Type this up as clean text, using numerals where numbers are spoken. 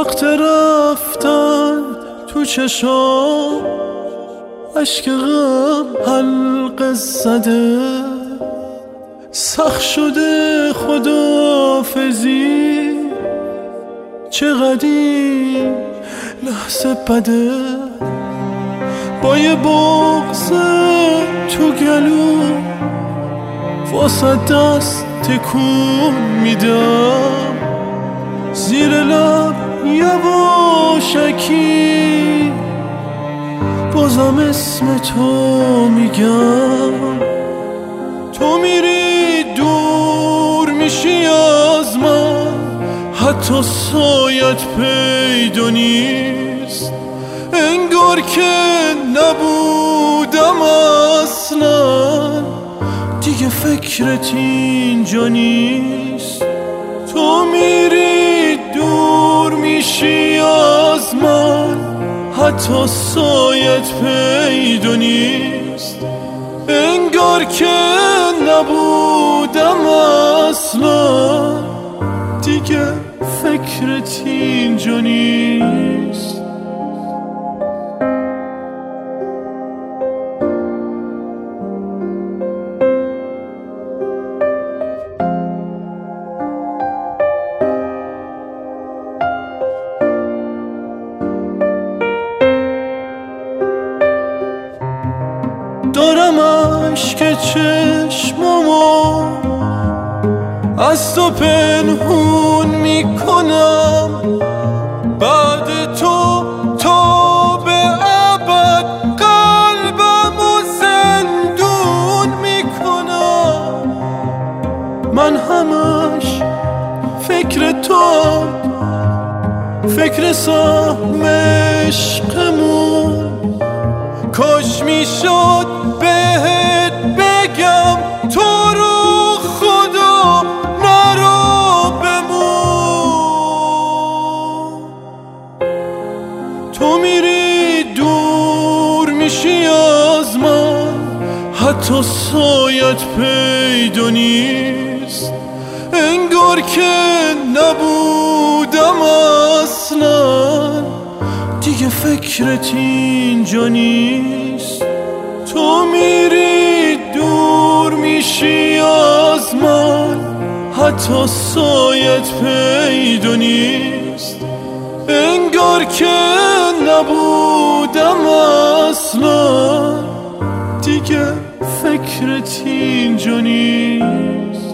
وقت رفتن تو چشام اشک غم حلقه زده، سخت شده خداحافظی، چقدر این لحظه بده. با یه بغض تو گلو واسه دست تکون میدم، زیر لب یواشکی بازم اسم تو میگم. تو میری دور میشی از من، حتی سایت پیدا نیست، انگار که نبودم اصلا، دیگه فکرت اینجا نیست. تو میری دور میشی از من، حتی سایت پیدا نیست، انگار که نبودم اصلا، دیگه فکرت اینجا نیست. دارم عشق چشمامو از تو پنهون میکنم، بعد تو تا به ابد قلبمو زندون میکنم. من همش فکر تو، فکر سهم عشقمون، کاش میشد بهت بگم تو رو خدا نرو بمون. تو میری دور میشی از من، حتی سایت پیدا نیست، انگار که نبودم اصلا، دیگه فکرت اینجا نیست. تو میری دور میشی از من، حتی سایت پیدا نیست، انگار که نبودم اصلا، دیگه فکرت اینجا نیست.